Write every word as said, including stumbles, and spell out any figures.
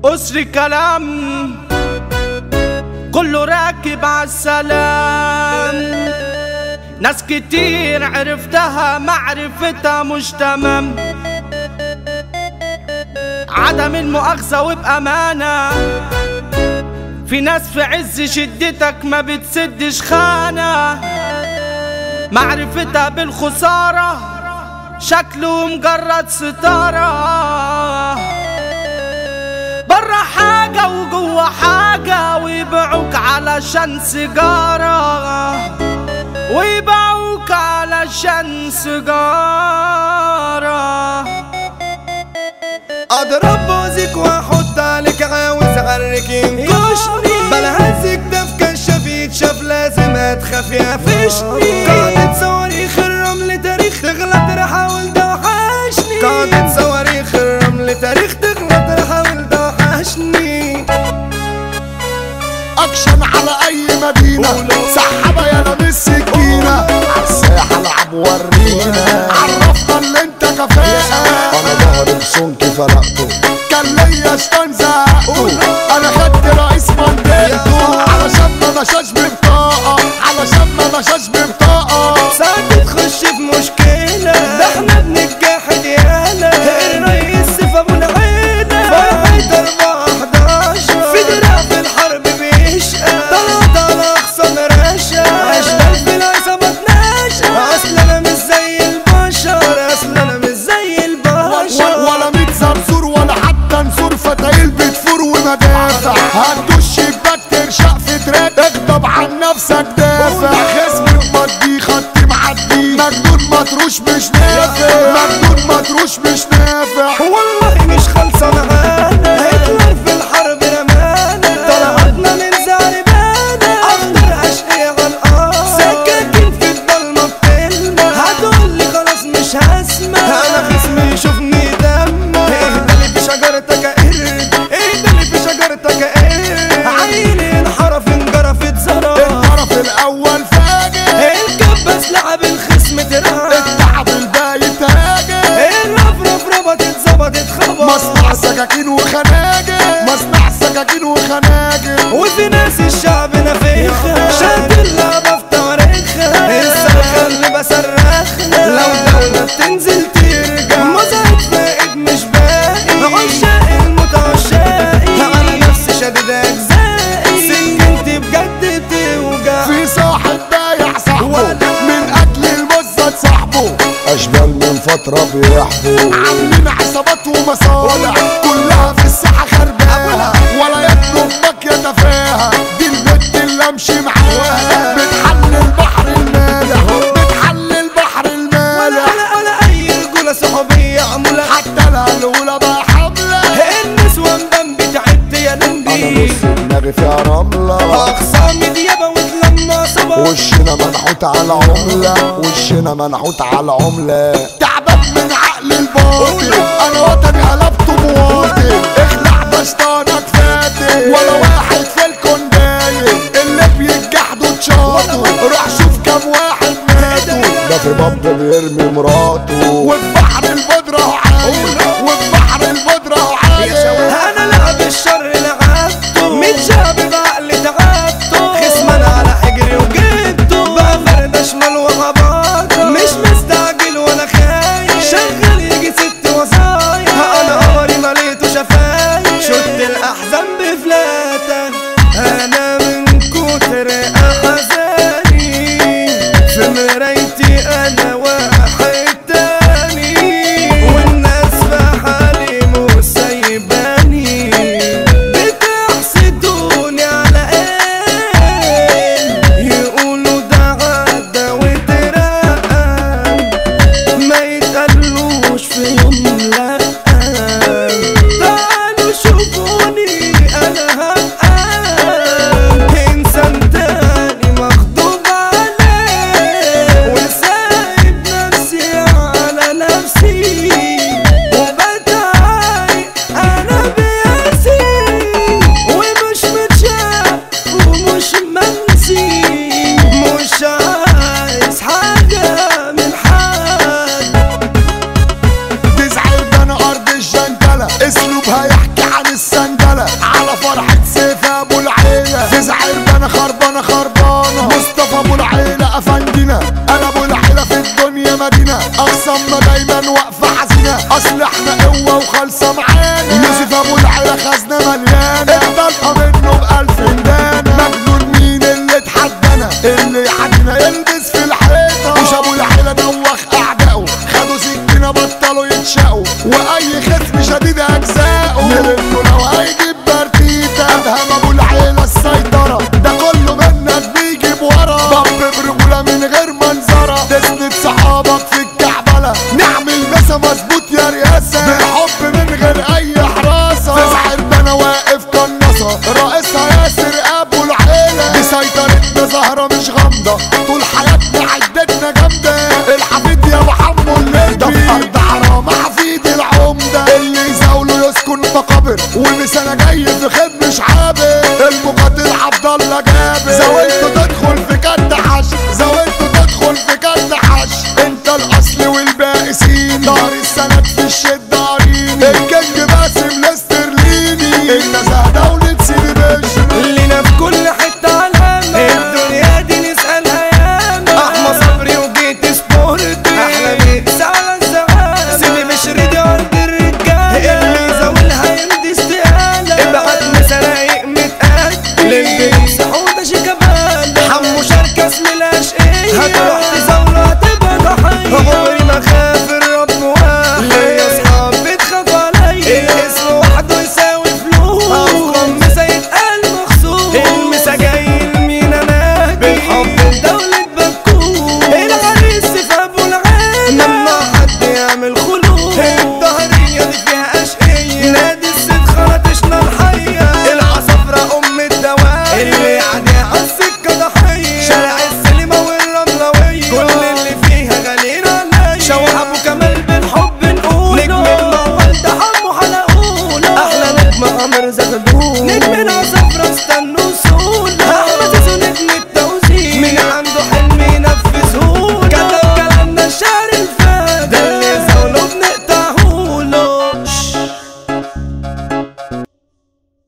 أسري كلام كله راكب عالسلام. ناس كتير عرفتها معرفتها مش تمام. عدم المؤاخذة وبأمانة، في ناس في عز شدتك ما بتسدش خانة. معرفتها بالخسارة شكله مجرد ستارة. برا حاجة وجوا حاجة، ويبيعوك علشان سيجارة، ويبيعوك علشان سيجارة. اضرب بوزك واحط عليك عاوز اغرك ينكشني، بلا هزك ده في كشاف يتشاف لازم هتخاف يقفشني. قاعدة صواريخ الرمل تاريخ تغلط رحاول ده وحشني. قاعدة صواريخ الرمل تاريخ تغلط رحاول ده وحشني. اكشن على اي مدينة، سحبة يالا بالسكينة، عالساحة العب ورينا، عرفنا اللي انت كفاءة. انا ظهري بسمكي فرقته، كان ليا شطان زهقته، انا خدت رئيس منطقته، علشان ما مشاش ببطاقة، علشان ما مشاش ببطاقة. ساعات تخش في مشكلة، ده احنا بنتجاحد يالا. الرئيس سيف ابو العيلة فرحة اربعة حداشر، في دراع في الحرب بيشقى، طلعت على اخصام رشا، اشتغل في العصابة اتناشى. اصل انا مش زي البشر، اصل انا مش زي البشر. ولا ميت زرزور ولا حتى نسور، فتايل بتفور ومدافع، هتدوش شباك ترشق في تراك، اغضب عن نفسك دافع. خصمي بمضي خط معدي، مجنون مطروش مش نافع، مجنون مطروش مش نافع. والله مش خالصة معانا، هتلر في الحرب رمانا، طلعتنا من زعربانا، اخضر اشقي عالارض، سكاكين في الضلمة بتلمع. هتقولي خلاص مش هسمع، انا خصمي يشوفني دمع. اهدالي في شجرتك يا قرد، اهدالي في شجرتك يا قرد. عيني انحرف انجرفت زرار، الطرف الاول فاجر، الكبس لعب الخصم ترعب، التعب البايت هاجر، الرفرف ربطت ظبطت خبر. مصنع سكاكين وخناجر، مصنع سكاكين وخناجر. وفي ناس الشعب نفيخة، شاد اللعبة في تواريخها، الصرخة اللي بصرخها، لو دولة بتنزل ترجع. مزعج فائد مش باقي، عشاق الموت عشاقي، على نفسي شادد أجزائي، سكنتي بجد بتوجع. في صاحب بايع صاحبه من أجل المزة صاحبه، أشبال من فترة بيحبوا، عاملين عصابات ومصالح، كلها في الساحة خربانة، ولا يطلب مك يتفاهى. دي البت اللي امشي معاها، بتحل البحر المالح، بتحل البحر المالح. ولا ولا أي رجولة صحوبية عمولة، حتى الأولى بقى حملة، النسوان بمبي تعبت يا لمبي. أنا نص دماغي فيها رملة، أخصامي ديابة وتلمى صبا، وشنا منحوت على عملة، وشنا منحوت على عملة. تعبان من عقل الباطل، انا وطني قلبته مواطن، اخلع بسطانك فاتن، ولا واحد في الكون دايم، اللي بيتجحدوا اتشاطوا، روح شوف كام واحد ماتوا. ده في باب بيرمي مراته، وفي بحر البودرة اهو عايم، وفي بحر البودرة اهو عايم. انا لعب الشر لعبته، متشاب بعقل تعبته، خصمنا على حجري وجبته، بقى فرد شمال وهباطه، مش مستعجل ولا خايف، شغال يجي ست وظايف، انا قمري مليته شفايف، شد الاحزان بفلاتة، انا من كتر احزاني في مرايتي انا واحد معانا يوسف ابو العيلة خزنة مليانة الطلقة منه بألف هندانة مجنون مين اللي اتحدانا اللي يحدنا يلبس في الحيطة مش ابو العيلة دوخ اعدائه خدوا سكينة بطلوا يتشقوا واي خصم شديد اجزائه نلمه لو هيجيب بارتيتا ادهم ابو العيلة السيطرة ده كله منك بيجيب ورا ضب برجولة من غير منظرة تسند صحابك في الكعبلة نعمل مسا مظبوط يا رياسة بالحب من غير اي حراسة في ساعتنا انا واقف قناصة رئيسها ياسر ابو العيلة دي سيطرتنا زهرة مش غامضة طول حياتنا عدتنا جامدة الحفيد يا ابو حمو اللي ده في ارض حرام حفيد العمدة اللي يزاوله يسكن مقابر ومش انا جاي في خد مش عابر المقاتل عبد الله جابر زاولته تدخل في كد حش زاولته تدخل في كد حش انت الاصل والباقي سين دار السند في الشدة عريني الكينج باسم الاسترليني النزهة دولة سيدي بشر لينا في كل حتة علامة الدنيا دي نسألها ياما احمى صبري وجيت سبورت احلى ميكس على الزعامة سيدي بشر دي ارض الرجالة اللي يزاولها يمدي استقالة ابعت مسرايق متقد للبيس حوضة شيكابالا حمو شاركة اسم الاشقية هتروح تزاوله هتبقى ضحية عمري ما خاف الرب واحد ليا اصحاب بتخاف عليا الاسم وحده يساوي فلوس اصلا مسا يتقال مخصوص المسا جاي لمين اناجي بالحب لدولة بكوس العريس في ابو العيلة ممنوع حد يعمل خلوص الدهرية دي فيها اشقية نادي الست خرطشنا الحية العصفرة ام الدواء اللي يعني عالسكة ضحية شارع السليمة والرملوية كل اللي فيها غالين عليا شوح ابو كمال بالحب نقول نجم الموال ده حمو حلقونا احلى نجم قمر زغلول